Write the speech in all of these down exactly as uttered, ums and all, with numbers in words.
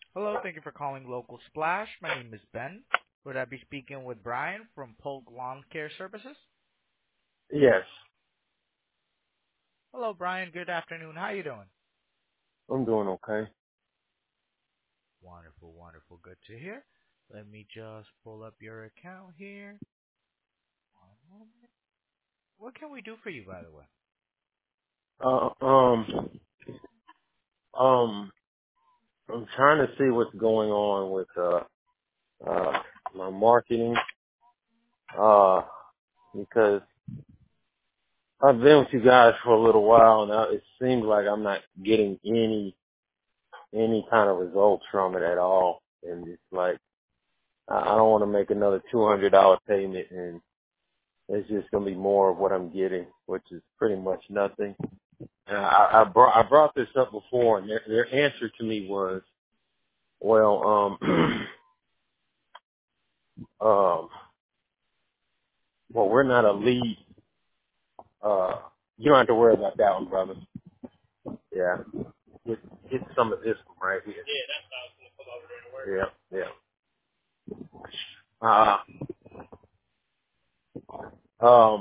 Hello, thank you for calling Local Splash. My name is Ben. Would I be speaking with Brian from Polk Lawn Care Services? Yes, Hello, Brian. Good afternoon. How you doing? I'm doing okay. Wonderful, wonderful. Good to hear. Let me just pull up your account here. One moment. What can we do for you, by the way? Uh, um, um, I'm trying to see what's going on with uh, uh, my marketing. Uh, because I've been with you guys for a little while, and uh, it seems like I'm not getting any any kind of results from it at all. And it's like I I don't want to make another two hundred dollar payment, and it's just gonna be more of what I'm getting, which is pretty much nothing. And I, I brought I brought this up before, and their their answer to me was, well, um, um, well, we're not a lead. Uh, you don't have to worry about that one, brother. Yeah, get, get some of this one right here. Yeah, yeah. Uh, um,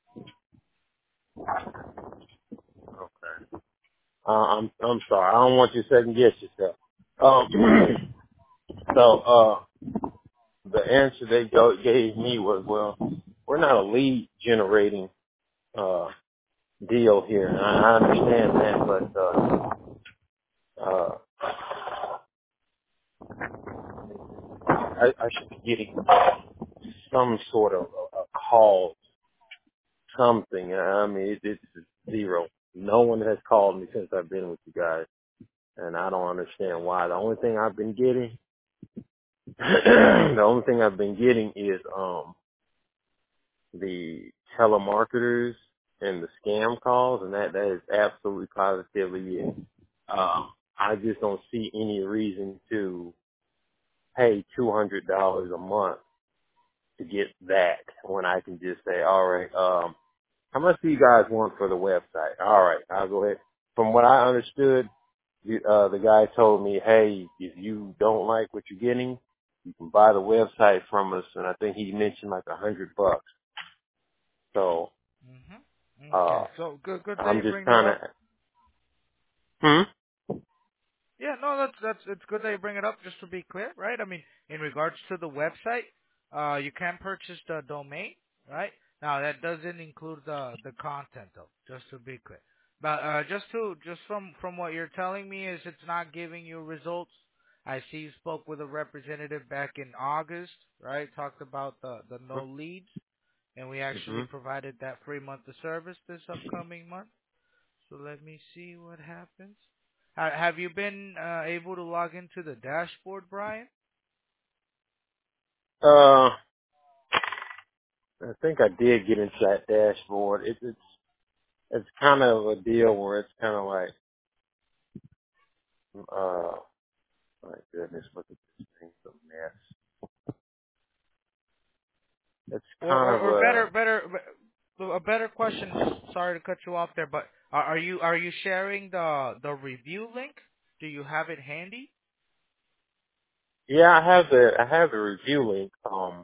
okay. Uh, I'm I'm sorry. I don't want you to second guess yourself. Um, so uh, the answer they go, gave me was, well, we're not a lead generating uh deal here. And I I understand that, but uh, uh, I, I should be getting some sort of a, a call, something. I mean, it, it's zero. No one has called me since I've been with you guys, and I don't understand why. The only thing I've been getting, the only thing I've been getting is um the telemarketers and the scam calls, and that that is absolutely positively it. Um, I just don't see any reason to pay two hundred dollars a month to get that when I can just say, all right, um, how much do you guys want for the website? All right, I'll go ahead. From what I understood, you, uh, the guy told me, hey, if you don't like what you're getting, you can buy the website from us. And I think he mentioned like a hundred bucks. So, Mm-hmm. uh, Okay. So good, good that I'm you just bring that kind of, up. hmm? Yeah, no, that's that's it's good that you bring it up. Just to be clear, right? I mean, in regards to the website, uh, you can purchase the domain, right? Now that doesn't include the the content, though. Just to be clear, but uh, just to just from from what you're telling me is it's not giving you results. I see you spoke with a representative back in August, right? Talked about the the no leads, and we actually hmm provided that free month of service this upcoming month. So let me see what happens. Ha- Have you been uh, able to log into the dashboard, Brian? Uh, I think I did get into that dashboard. It, it's, it's kind of a deal where it's kind of like, uh, my goodness, look at this thing, it's a mess. It's Or, kind or, of or a, better, better, a better question. Just sorry to cut you off there, but are, are you are you sharing the the review link? Do you have it handy? yeah, I have the, I have the review link, um,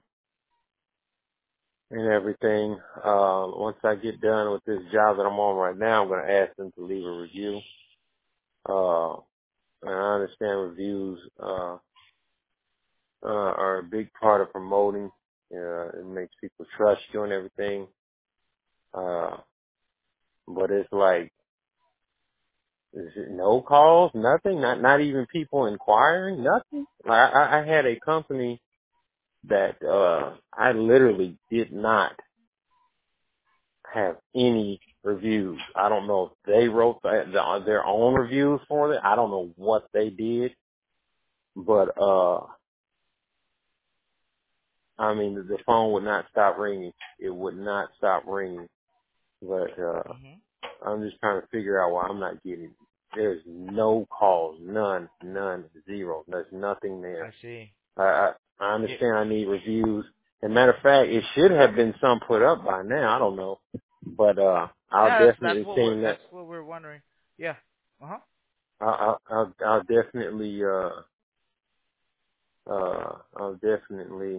and everything. Uh, once I get done with this job that I'm on right now, I'm going to ask them to leave a review. Uh, and I understand reviews, uh, uh, are a big part of promoting. Uh, it makes people trust you and everything. Uh, but it's like, is it no calls, nothing, not, not even people inquiring, nothing. Like I, I had a company that, uh, I literally did not have any reviews. I don't know if they wrote the, the, their own reviews for it. I don't know what they did, but, uh, I mean, the, the phone would not stop ringing. It would not stop ringing. But, uh, Hmm. I'm just trying to figure out why I'm not getting, there's no calls, none, none, zero. There's nothing there. I see. I, I, I Yeah, understand I need reviews. As a matter of fact, it should have been some put up by now. I don't know. But, uh, I'll yeah. That's that's definitely what we're send that. that's what we're wondering. Yeah. Uh huh. I, I, I'll, I'll definitely, uh, uh, I'll definitely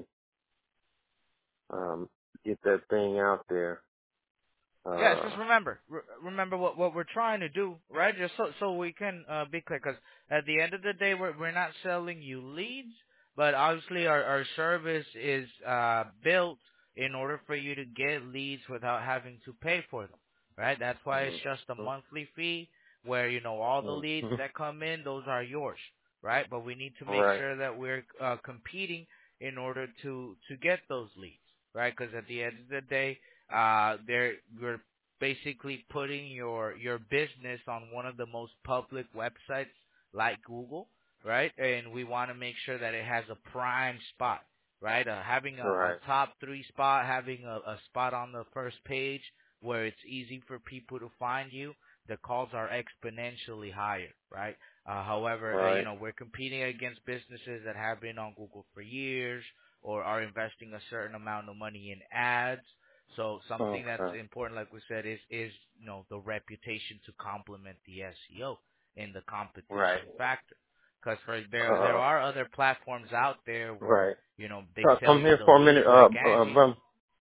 um, get that thing out there. Yeah, just Uh, remember, re- remember what what we're trying to do, right? Just so so we can uh, be clear, because at the end of the day, we're we're not selling you leads, but obviously our our service is uh, built in order for you to get leads without having to pay for them, right? That's why it's just a mm-hmm, monthly fee, where you know all the leads mm-hmm. that come in, those are yours, right? But we need to make Right, sure that we're uh, competing in order to to get those leads, right? Because at the end of the day, uh, they're we're basically putting your your business on one of the most public websites like Google, right? And we want to make sure that it has a prime spot, right? Uh, having a, a right, top three spot, having a, a spot on the first page where it's easy for people to find you, the calls are exponentially higher, right? Uh, however, uh, you right. know, we're competing against businesses that have been on Google for years or are investing a certain amount of money in ads. So something that's Okay, important, like we said, is is you know the reputation to complement the S E O and the right. competition factor. Because for there there Uh, are other platforms out there where right. you know they So sell come you here the for a leads minute, uh, like uh, Angie. brother.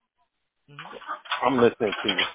hmm I'm listening to you.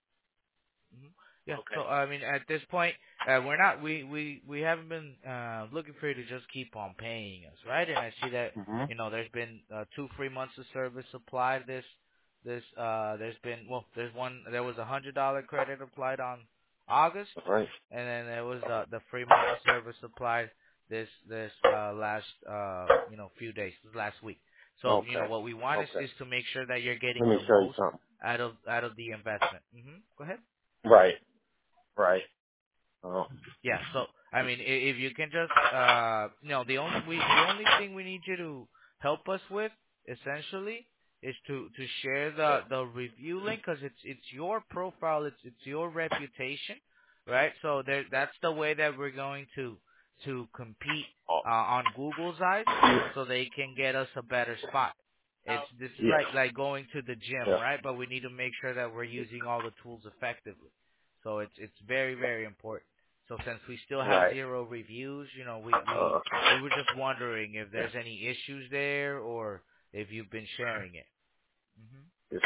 Mhm. Yeah. Okay. So I mean, at this point, uh, we're not we we we haven't been uh, looking for you to just keep on paying us, right? And I see that Mm-hmm. you know there's been uh, two free months of service applied. This this uh there's been well there's one there was a hundred dollar credit applied on August, All right. and then there was uh, the free month of service applied this this uh last uh you know few days this last week. So you know Okay. what we want is, Okay. is to make sure that you're Let getting me the show you most something. out of out of the investment. hmm Go ahead. Right. Right. Oh. Yeah. So I mean, i- if you can just, uh, you know, the only we the only thing we need you to help us with, essentially, is to to share the the review link, because it's it's your profile, it's it's your reputation, right? So there that's the way that we're going to to compete Oh. uh, on Google's eyes, so they can get us a better spot. It's this is Yes. like like going to the gym, Yeah. right? But we need to make sure that we're using all the tools effectively. So it's it's very very important. So since we still have Right. zero reviews, you know, we we Uh, we were just wondering if there's any issues there or if you've been sharing it. hmm just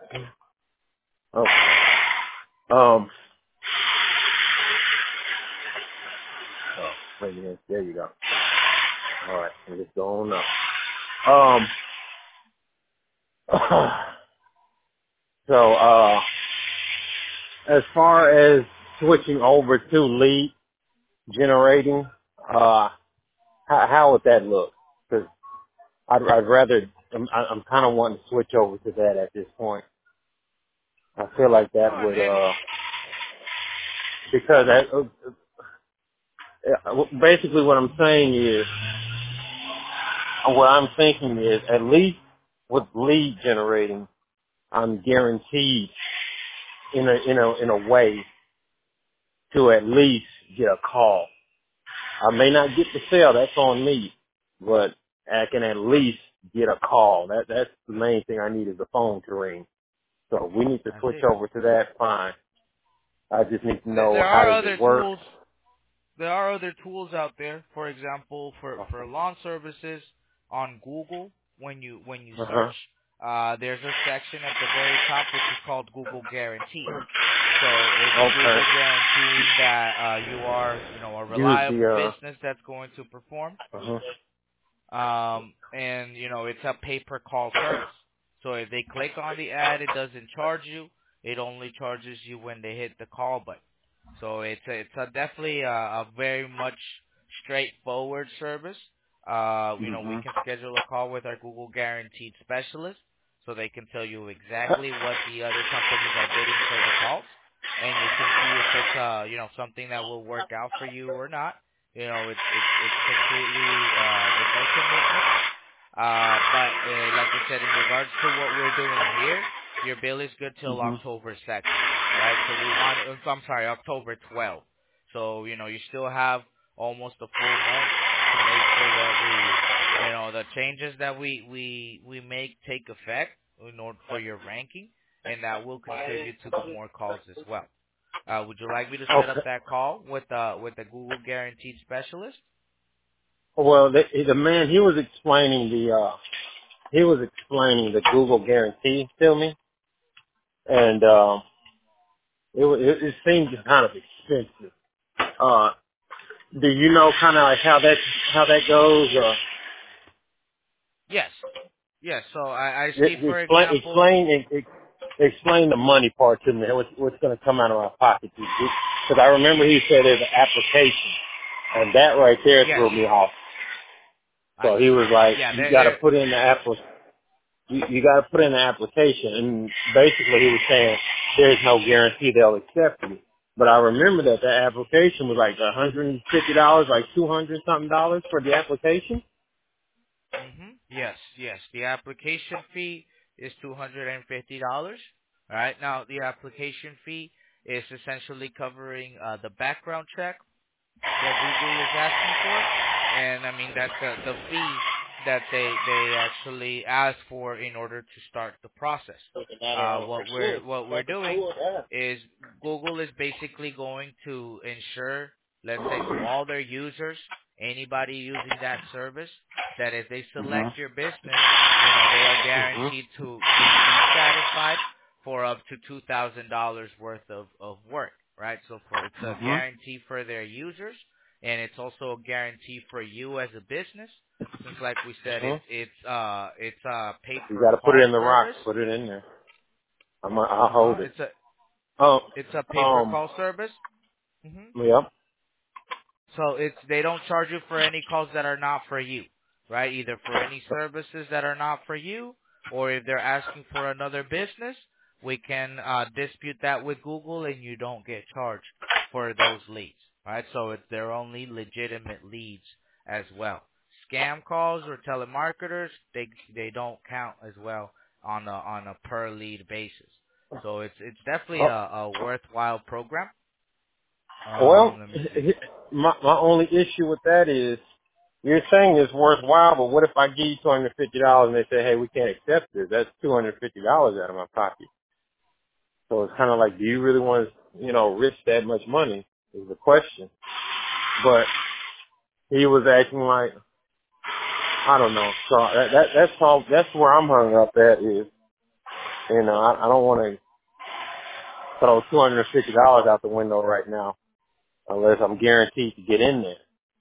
okay. Um. Oh, wait a minute. There you go. All right. I'm just going up. Um. so, uh, as far as switching over to lead generating, uh, how, how would that look? Because I'd, I'd rather. I'm, I'm kind of wanting to switch over to that at this point. I feel like No, that and, would, and uh, because that, uh, uh, basically what I'm saying is, what I'm thinking is, at least with lead generating, I'm guaranteed in a in a in a way to at least get a call. I may not get the sale, that's on me, but I can at least get a call. That that's the main thing I need is the phone to ring. So we need to I switch see. over to that. Fine. I just need to There, know there how are does other it work. tools. There are other tools out there. For example, for Uh for lawn services on Google, when you when you search, huh. uh, there's a section at the very top which is called Google Guarantee. So it's Okay. Google guaranteeing that uh, you are, you know, a Use reliable the uh. business that's going to perform. Uh huh. Um, and you know, it's a pay-per-call service. So if they click on the ad, it doesn't charge you. It only charges you when they hit the call button. So it's a, it's a definitely a, a very much straightforward service. Uh, you know, we Mhm. can schedule a call with our Google Guaranteed specialist, so they can tell you exactly what the other companies are bidding for the calls, and you can see if it's uh, you know, something that will work out for you or not. You know, it's it's it's completely uh, with no commitment. Uh, but uh, like I said, in regards to what we're doing here, your bill is good till Mhm. October second, right? So we want, uh, I'm sorry, October twelfth. So you know, you still have almost a full month to make sure that we, you know, the changes that we we we make take effect in order for your ranking, and that will contribute to the more calls as well. Uh, would you like me to set up Okay. that call with uh with the Google Guaranteed Specialist? well, the, the man he was explaining the uh, he was explaining the Google guarantee to me, and um, it, wa- it it seemed kind of expensive. Uh, do you know kind of like how that how that goes? Or Yes. Yes. So I, I see, e- for explain example, explain ex- explain the money part to me. What's, what's going to come out of my pocket? Because I remember he said there's an application, and that right there yes, threw me off. I So he see. was like, Yeah, you there, got to there. put in the application. You, you got to put in the application, and basically he was saying there's no guarantee they'll accept you. But I remember that the application was like one hundred fifty dollars, like two hundred something dollars for the application. hmm Yes, yes. The application fee is two hundred and fifty dollars. All right. Now the application fee is essentially covering uh, the background check that Google is asking for, and I mean that's the the fee that they they actually ask for in order to start the process. Looking at it Uh, on what sure, we're what we're fucking doing cool, yeah. is Google is basically going to ensure, let's say, to all their users, anybody using that service, that if they Mhm. select your business, you know, they are Mhm. guaranteed to to be satisfied for up to two thousand dollars worth of of work, right? So for it's a Mhm. guarantee for their users, and it's also a guarantee for you as a business, since like we said, it's Mhm. it's uh it's a pay You per got to put it call in the rock. service. Put it in there. I'm. I'll Uh huh. hold it. It's a Um. it's a pay per Um. call service. hmm Yep. So it's they don't charge you for any calls that are not for you, right? Either for any services that are not for you, or if they're asking for another business, we can uh, dispute that with Google, and you don't get charged for those leads, right? So it's they're only legitimate leads as well. Scam calls or telemarketers, they they don't count as well on a on a per lead basis. So it's it's definitely Oh, a, a worthwhile program. Um, well, let me see. my my only issue with that is you're saying it's worthwhile, but what if I give you two hundred fifty dollars and they say, hey, we can't accept this? That's two hundred fifty dollars out of my pocket. So it's kind of like, do you really want to, you know, risk that much money? Is the question. But he was acting like, I don't know. So that, that that's all. That's where I'm hung up at is, you know, I, I don't want to throw two hundred fifty dollars out the window right now unless I'm guaranteed to get in there.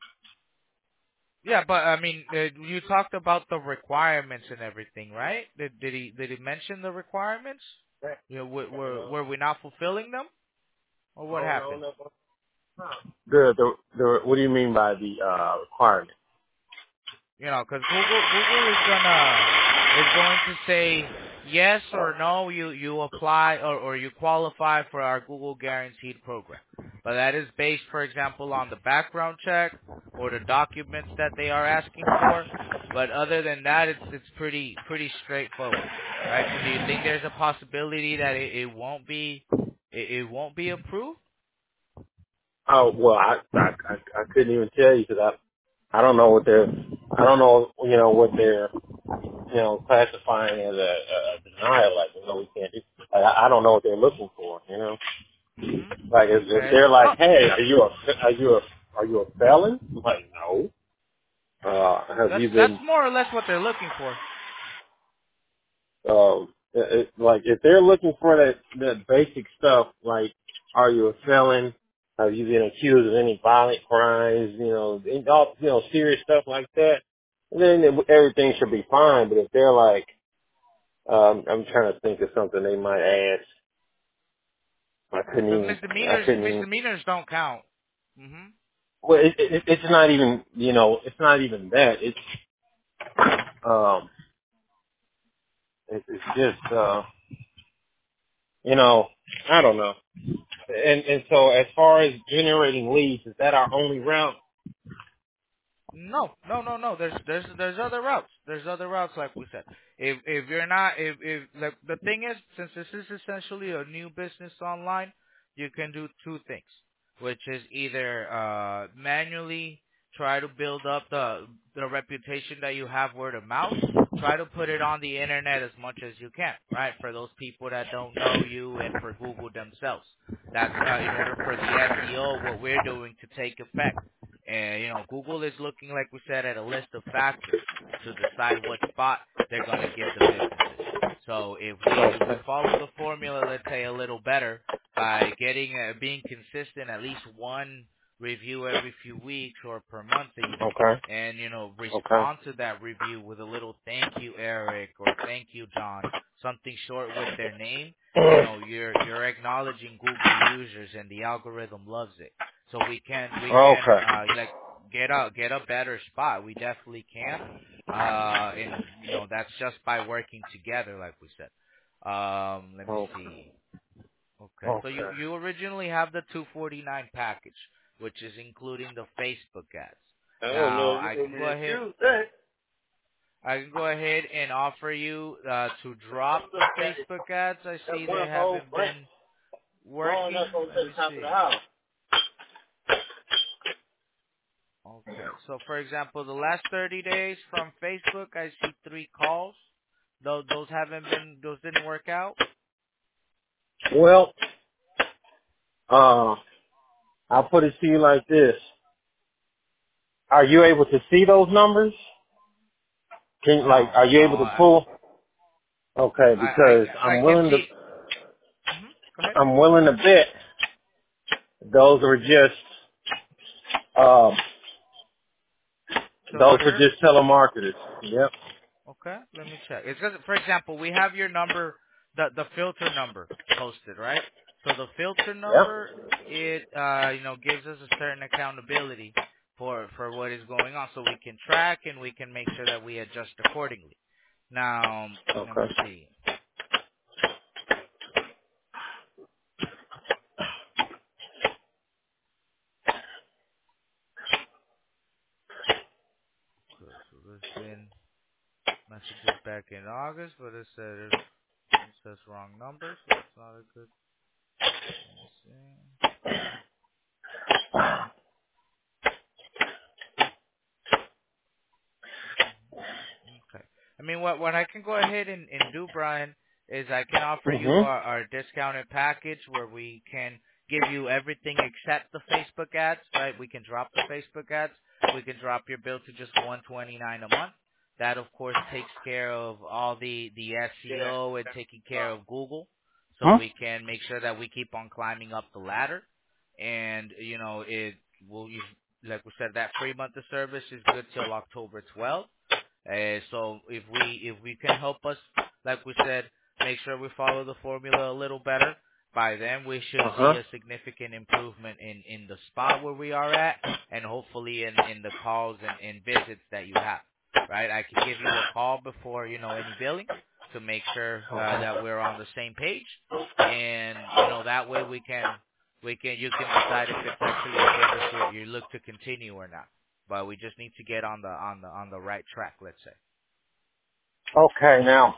Yeah, but I mean, uh, you talked about the requirements and everything, right? Did, did he did he mention the requirements? You know, were, were were we not fulfilling them, or what Oh no, happened? no. The the the what do you mean by the uh requirement? You know, because Google Google is gonna is going to say yes or no. You you apply or or you qualify for our Google Guaranteed program, but that is based, for example, on the background check or the documents that they are asking for. But other than that, it's it's pretty pretty straightforward, right? So do you think there's a possibility that it, it won't be it, it won't be approved? Oh well, I I I, I couldn't even tell you because I I don't know what they're I don't know you know what they're you know classifying as a, a denial. Like you know we can't. Do, like, I I don't know what they're looking for. You know, hmm like if, if Okay. they're like, No, hey, are you a are you a are you a felon? I'm like no. Uh, have that's you that's been more or less what they're looking for. um it, it, like if they're looking for that that basic stuff like are you a felon, have you been accused of any violent crimes, you know and all you know serious stuff like that, then it, everything should be fine. But if they're like um I'm trying to think of something they might ask. I couldn't Because even I misdemeanors, couldn't even misdemeanors don't count. hmm well it, it, it's not even you know it's not even that it's um it, it's just uh you know I don't know. And and so as far as generating leads, is that our only route? No, no, no, no. There's there's there's other routes. There's other routes, like we said. If if you're not, if if like the thing is, since this is essentially a new business online, you can do two things, which is either uh manually try to build up the the reputation that you have word of mouth. Try to put it on the internet as much as you can, right? For those people that don't know you and for Google themselves. That's uh, in order for the S E O, what we're doing to take effect And you know, Google is looking, like we said, at a list of factors to decide what spot they're gonna give the businesses. So if we if we Okay. follow the formula, let's say a little better by getting uh, being consistent, at least one review every few weeks or per month even, Okay. and you know Okay. respond to that review with a little thank you Eric or thank you John, something short with their name. You know, you're you're acknowledging Google users and the algorithm loves it. So we can we can Okay. uh like get a get a better spot. We definitely can. Uh and you know that's just by working together, like we said. Um let me Okay. see. Okay. So you Okay. you originally have the two forty-nine package, which is including the Facebook ads. I don't know. Now You I want can me go to ahead choose that? I can go ahead and offer you uh to I'm drop the looking at it. Facebook ads. I see That they one whole haven't branch been growing up working. on Let the me top of the see. house. Okay. So for example, the last thirty days from Facebook, I see three calls. Those those haven't been those didn't work out. Well, uh, I'll put it to you like this. Are you able to see those numbers? Can like, No, are no. you able to I pull? Okay, I I, because I I'm can willing to, see. Hmm. Go ahead. I'm willing to bet those are just, um, those are Filter. just telemarketers. Yep. Okay. Let me check. It's because, for example, we have your number, the the filter number posted, right? So the filter Yep. number, it uh you know gives us a certain accountability for for what is going on, so we can track and we can make sure that we adjust accordingly. Now, let me Okay. see. Okay, so there's been messages back in August, but it said it, it says wrong number, so that's not a good. Let me see. Okay. I mean, what what I can go ahead and, and do, Brian, is I can offer you Mhm. our, our discounted package where we can give you everything except the Facebook ads, right? We can drop the Facebook ads. We can drop your bill to just one twenty-nine a month. That, of course, takes care of all the, the S E O and taking care of Google. So Huh? we can make sure that we keep on climbing up the ladder. And, you know, it will, use, like we said, that free month of service is good till October twelfth. Uh, so if we if we can help us, like we said, make sure we follow the formula a little better, by then we should Uh see huh. a significant improvement in, in the spot where we are at, and hopefully in, in the calls and, and visits that you have. Right? I can give you a call before you know any billing to make sure uh, Okay. that we're on the same page, and you know that way we can we can you can decide if it's actually a service you you look to continue or not. But we just need to get on the on the on the right track, let's say. Okay. Now,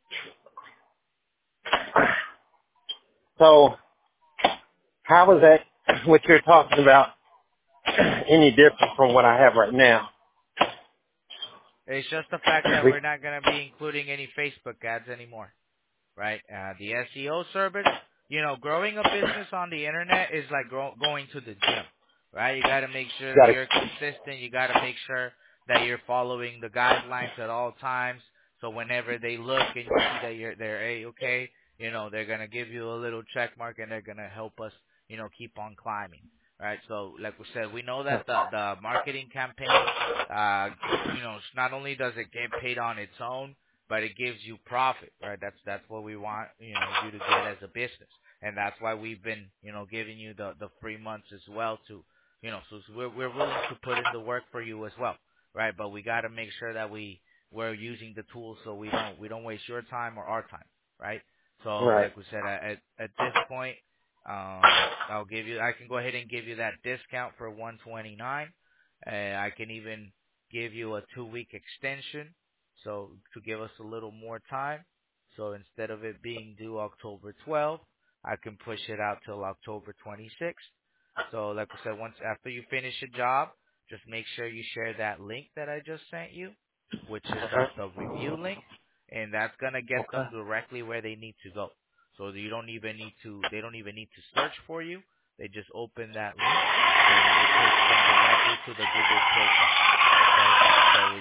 so how is that what you're talking about any different from what I have right now? It's just the fact that We we're not going to be including any Facebook ads anymore, right? Uh, the S E O service, you know, growing a business on the internet is like gro- going to the gym, right? You got to make sure that got it. you're consistent. You got to make sure that you're following the guidelines at all times. So whenever they look and you see that you're they're a okay, you know, they're gonna give you a little check mark and they're gonna help us, you know, keep on climbing, right? So like we said, we know that the the marketing campaign, uh, you know, not only does it get paid on its own, but it gives you profit, right? That's that's what we want, you know, you to get as a business, and that's why we've been, you know, giving you the the free months as well to, you know, so we're we're willing to put in the work for you as well, right? But we got to make sure that we we're using the tools so we don't we don't waste your time or our time, right? So Right. like we said, at at this point, um, I'll give you I can go ahead and give you that discount for one twenty-nine. Uh, I can even give you a two week extension, so to give us a little more time. So instead of it being due October twelfth, I can push it out till October twenty-sixth. So like I said, once after you finish a job, just make sure you share that link that I just sent you, which is Uh the, huh. the review link, and that's gonna get Okay. them directly where they need to go. So you don't even need to, they don't even need to search for you. They just open that link, and it takes them directly to the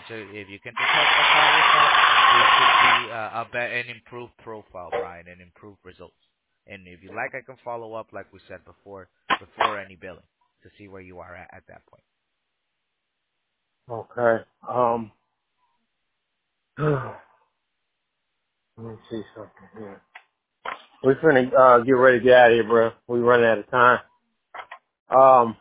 So if you can just help us out with that, it should be uh, a be- an improved profile, Brian, and improved results. And if you like, I can follow up, like we said before, before any billing to see where you are at at that point. Okay. Um, let me see something here. We finna uh, get ready to get out of here, bro. We running out of time. Um,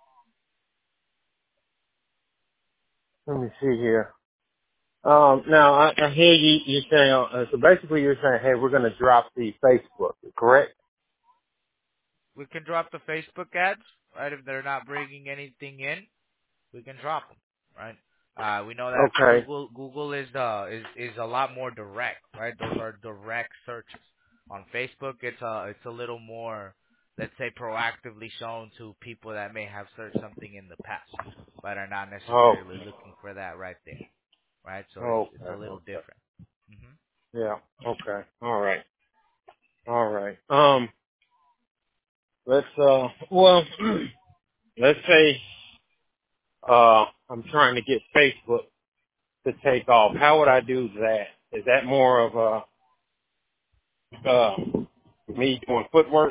let me see here. Um, now I, I hear you. You're saying uh, so. Basically, you're saying, hey, we're gonna drop the Facebook, correct? We can drop the Facebook ads, right? If they're not bringing anything in, we can drop them, right? Uh, we know that Okay. Google Google is uh is is a lot more direct, right? Those are direct searches. On Facebook, it's a it's a little more, let's say, proactively shown to people that may have searched something in the past, but are not Oh. necessarily looking for that right there, right? So it's Okay. it's a little Okay. different. hmm Yeah. Okay. All right. All right. Um. Let's uh. Well, let's say uh. I'm trying to get Facebook to take off. How would I do that? Is that more of a uh me doing footwork?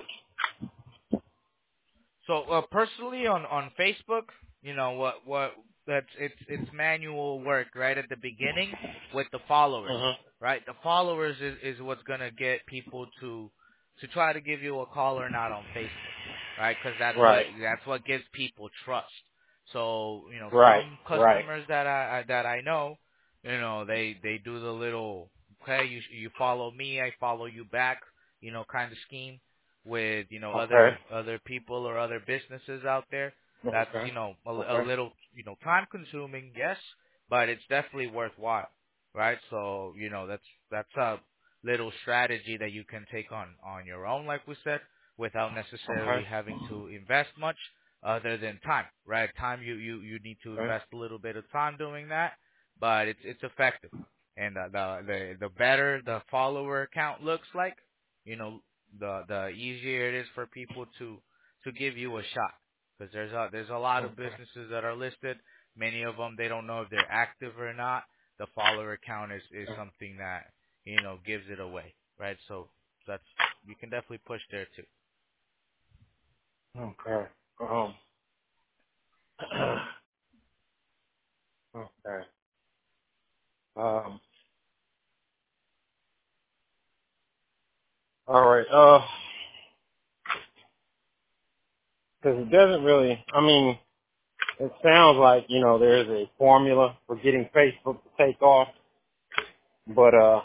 So uh, personally, on on Facebook, you know what what that's it's it's manual work right at the beginning with the followers, Uh huh. right? The followers is is what's gonna get people to to try to give you a call or not on Facebook, right? Because that's what Right. that's what gives people trust. So you know Right. some Right. customers that I, I that I know, you know they they do the little, okay, you you follow me, I follow you back, you know, kind of scheme with you know Okay. other other people or other businesses out there. That's Okay. you know a, a Okay. little you know time consuming, yes, but it's definitely worthwhile, right? So you know that's that's a little strategy that you can take on on your own, like we said, without Okay. necessarily having to invest much other than time, right? Time you you you need to Okay. invest a little bit of time doing that, but it's it's effective. And the the the, the better the follower count looks like, you know, the the easier it is for people to to give you a shot, because there's a there's a lot of Okay. businesses that are listed. Many of them, they don't know if they're active or not. The follower count is is something that you know gives it away, right? So that's, you can definitely push there too. Okay. Um. Okay. Um. All right. Uh. Because it doesn't really. I mean, it sounds like you know there is a formula for getting Facebook to take off, but uh,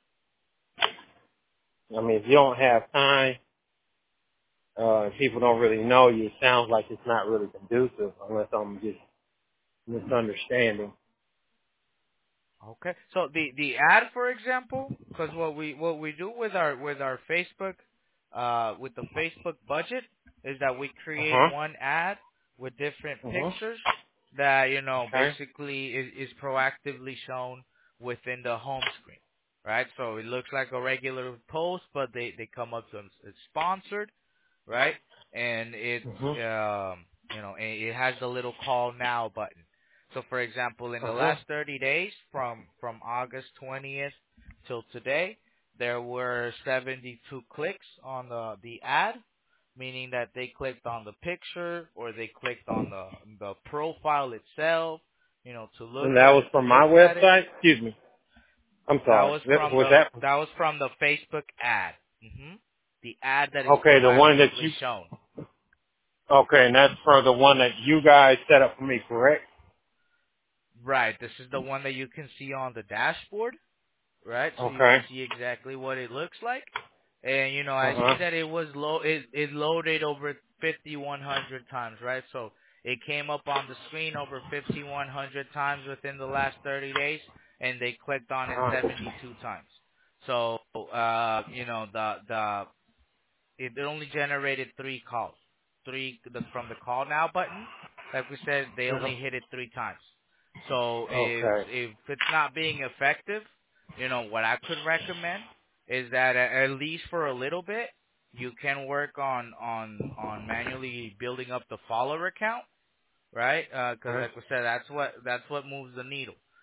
I mean, if you don't have time, uh, and people don't really know you, it sounds like it's not really conducive unless I'm just misunderstanding. Okay. So the the ad, for example, because what we what we do with our with our Facebook, uh, with the Facebook budget is that we Uh create huh. one ad with different Uh huh. pictures that you know Okay. basically is, is proactively shown within the home screen, right? So it looks like a regular post, but they they come up to them, it's sponsored, right? And it's Uh huh. um you know and it has the little call now button. So for example, in the Uh huh. last thirty days from from August twentieth till today, there were seventy-two clicks on the the ad, meaning that they clicked on the picture or they clicked on the the profile itself, you know, to look And that was at to from my look at it. website. Excuse me. I'm That sorry. was That- from Was the that that was from the Facebook ad. hmm The ad that is okay? The one that proactively you shown. okay, and that's for the one that you guys set up for me, correct? Right. This is the one that you can see on the dashboard, right? So you can Okay. see exactly what it looks like. And you know, Uh I see huh. that it was low. It it loaded over fifty-one hundred times, right? So it came up on the screen over fifty-one hundred times within the last thirty days, and they clicked on it Uh huh. seventy-two times. So uh, you know, the the it only generated three calls. Three the, from the call now button. Like we said, they only hit it three times. So if Okay. if it's not being effective, you know what I could recommend is that at, at least for a little bit, you can work on on on manually building up the follower count, right? Because Okay. like we said, that's what that's what moves the needle.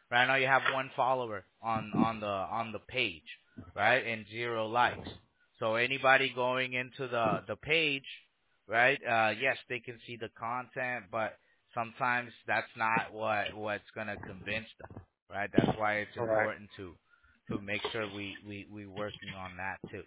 Right now you have one follower on on the on the page, right, and zero likes. So anybody going into the the page, right? Uh, yes, they can see the content, but sometimes that's not what what's gonna convince them, right? That's why it's All right. important to to make sure we we we working on that too.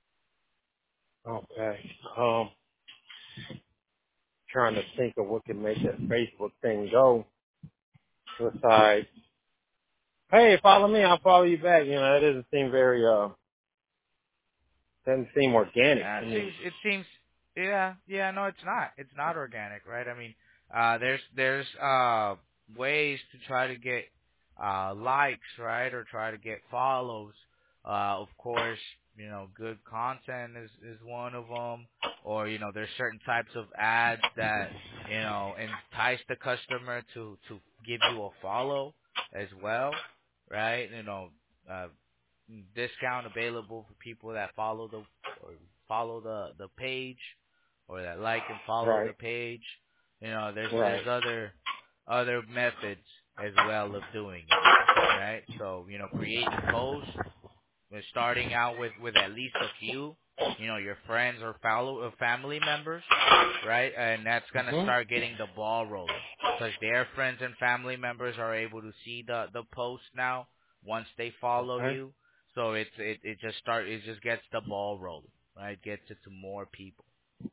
Okay. Um, trying to think of what can make that Facebook thing go. Besides, hey, follow me, I'll follow you back. You know, that doesn't seem very, uh, doesn't seem organic Yeah, to it me. seems it seems yeah, yeah, no it's not. It's not organic, right? I mean, uh there's there's uh ways to try to get uh likes, right? Or try to get follows. Uh of course, you know, good content is is one of them, or you know, there's certain types of ads that, you know, entice the customer to to give you a follow as well, right? You know, uh discount available for people that follow the or follow the the page or that like and follow Right. the page. You know, there's Right. there's other other methods as well of doing it, right? So, you know, creating posts, we're starting out with with at least a few, you know, your friends or follow or family members, right? And that's gonna Mhm. start getting the ball rolling because their friends and family members are able to see the the post now once they follow Okay. you. So it's it it just start it just gets the ball rolling, right? Gets it to more people.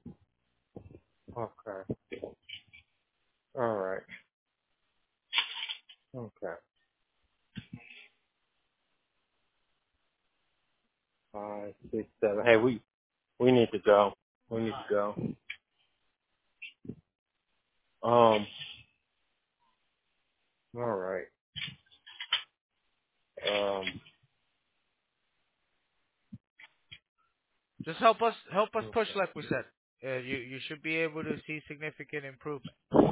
Okay. All right. Okay. Five, six, seven. Hey, we we need to go. We need to go. Um. All right. Um. Just help us help us push, Okay. like we said. Uh, you you should be able to see significant improvement.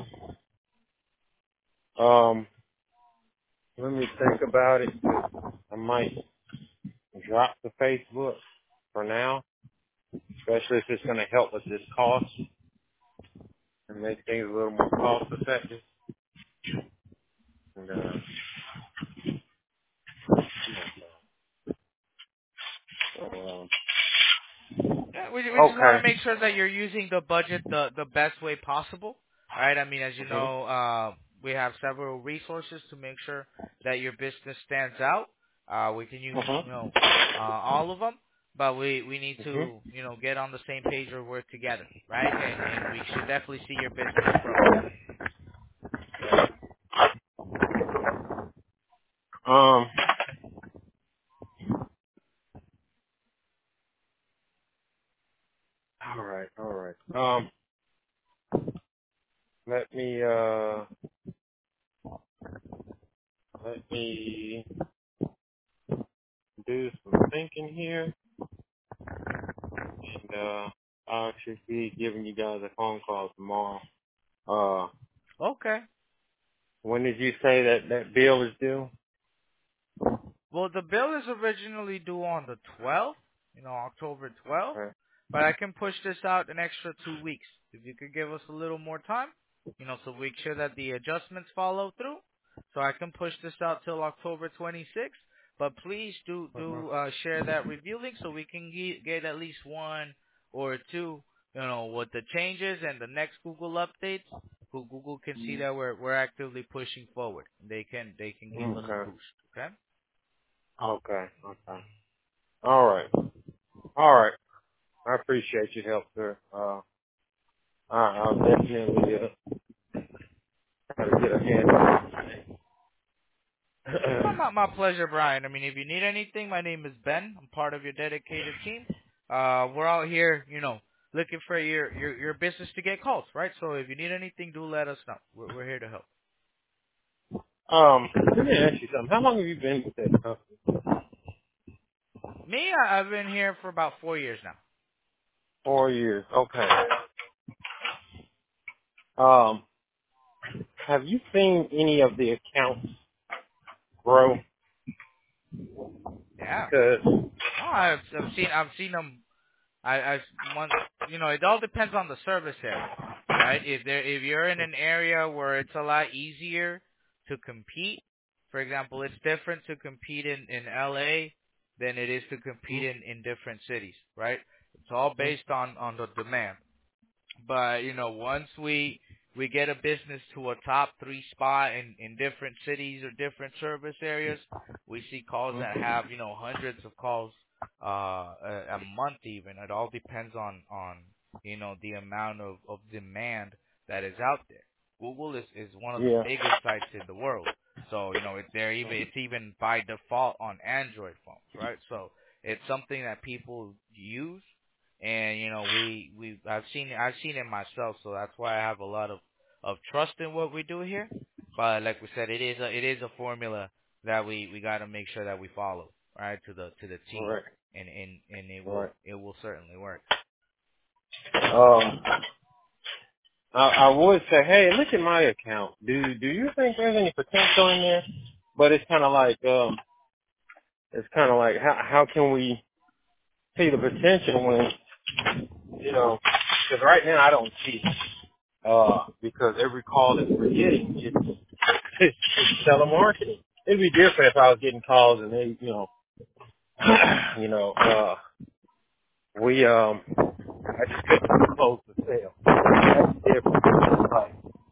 Um. Let me think about it. I might drop the Facebook for now, especially if it's going to help with this cost and make things a little more cost effective. And, uh, so, um, Yeah, we we just want to okay. make sure that you're using the budget the the best way possible, right? I mean, as you Mhm. know, uh, we have several resources to make sure that your business stands out. Uh, we can use, you Mhm. know, uh, all of them, but we we need Mhm. to, you know, get on the same page or work together, right? And and we should definitely see your business grow. Um. All right. All right. Um. Let me. Uh. Let me do some thinking here, and uh, I should be giving you guys a phone call tomorrow. Uh. Okay. When did you say that that bill is due? Well, the bill is originally due on the twelfth, you know, October twelfth, Okay. but I can push this out an extra two weeks. If you could give us a little more time, you know, so we make sure that the adjustments follow through. So I can push this out till October twenty-sixth, but please do, Mhm. do, uh, share that review link so we can ge- get at least one or two, you know, with the changes and the next Google updates. Who Google can see that we're, we're actively pushing forward. They can, they can give us a Okay. boost, okay? Okay. Okay. All right. All right. I appreciate your help, sir. Uh, I, I'll definitely uh, try to get a hand on Oh, it. my, my pleasure, Brian. I mean, if you need anything, my name is Ben. I'm part of your dedicated team. Uh, we're out here, you know, looking for your, your, your business to get calls, right? So if you need anything, do let us know. We're, we're here to help. um, let me ask you something. How long have you been with that company? Me, I, I've been here for about four years now. Four years. Okay. Um, have you seen any of the accounts grow? Yeah. Because, No, I've, I've seen, I've seen them. I, I one, you know, it all depends on the service area, right? If there, if you're in an area where it's a lot easier to compete For example, it's different to compete in, in L A than it is to compete Mhm. in, in different cities, right? It's all Mhm. based on, on the demand. But, you know, once we we get a business to a top three spot in, in different cities or different service areas, we see calls that Mhm. have, you know, hundreds of calls uh a, a month even. It all depends on, on you know, the amount of, of demand that is out there. Google is, is one of the Yeah. biggest sites in the world. So, you know, it's there even it's even by default on Android phones, right? So it's something that people use, and you know we we I've seen I've seen it myself, so that's why I have a lot of of trust in what we do here. But like we said, it is a it is a formula that we we got to make sure that we follow, right, to the to the All T, right. and and and it All will right. it will certainly work. Um, I, I would say, hey, look at my account. Do Do you think there's any potential in there? But it's kind of like, um, it's kind of like, how how can we see the potential when, you know, because right now I don't see it. Uh, because every call that we're getting, it's, it's, it's telemarketing. It'd be different if I was getting calls and they, you know, you know, uh, we, um, I just couldn't close the sale. That's different. It's like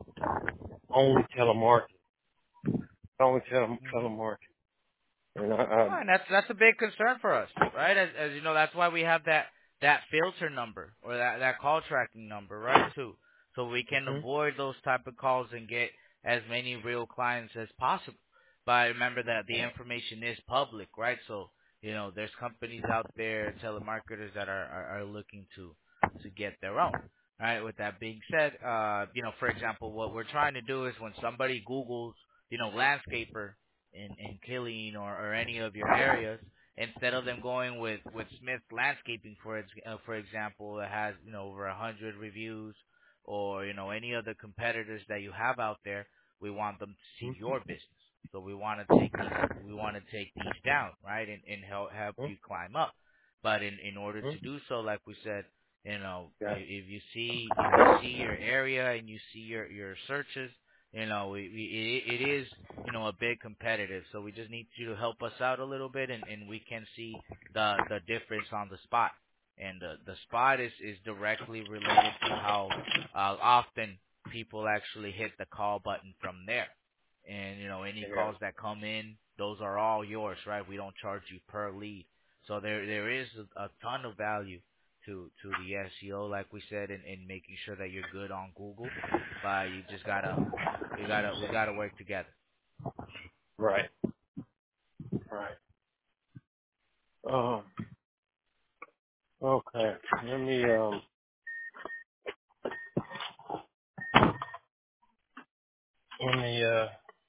only telemarketing. Only tele, hmm telemarketing. And I, No, I and that's that's a big concern for us, right? As, as you know, that's why we have that that filter number or that that call tracking number, right? Too, so we can hmm avoid those type of calls and get as many real clients as possible. But remember that the information is public, right? So you know, there's companies out there, telemarketers that are are, are looking to to get their own. Right. With that being said, uh, you know, for example, what we're trying to do is when somebody Googles, you know, landscaper in in Killeen or or any of your areas, instead of them going with with Smith Landscaping for ex- uh, for example, that has, you know, over a hundred reviews, or you know any other competitors that you have out there, we want them to see your business. So we want to take these we want to take these down, right, and and help help hmm you climb up. But in in order hmm to do so, like we said, you know, Got it. if, if you see if you see your area and you see your your searches, you know, we, we it, it is, you know, a bit competitive. So we just need you to help us out a little bit, and, and we can see the the difference on the spot. And the the spot is is directly related to how uh, often people actually hit the call button from there. And you know, any Yeah. calls that come in, those are all yours, right? We don't charge you per lead. So there there is a, a ton of value to to the S E O, like we said, in, in making sure that you're good on Google. But you just gotta we gotta we gotta work together. Right. Right. Um. Okay. Let me. Um. Let me. Uh.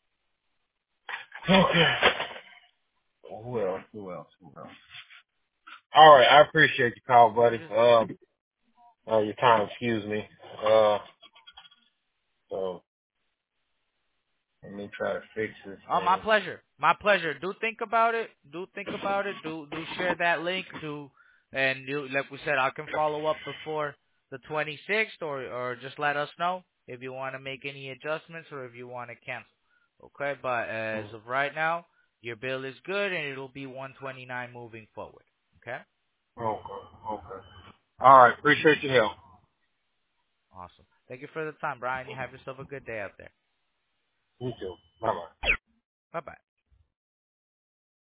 Okay. Who else? Who else? Who else? All right. I appreciate your call, I'm buddy. just Um. Uh, your time. Excuse me. Uh. So let me try to fix this Oh, my thing. pleasure. My pleasure. Do think about it. Do think about it. Do do share that link. Do and you, like we said, I can follow up before the twenty-sixth, or or just let us know if you want to make any adjustments or if you want to cancel. Okay, but as Mm. of right now, your bill is good and it'll be one twenty-nine moving forward. Okay, Okay. Okay. All right. Appreciate your help. awesome. Thank you for the time, Brian. You have yourself a good day out there. You too. Bye bye.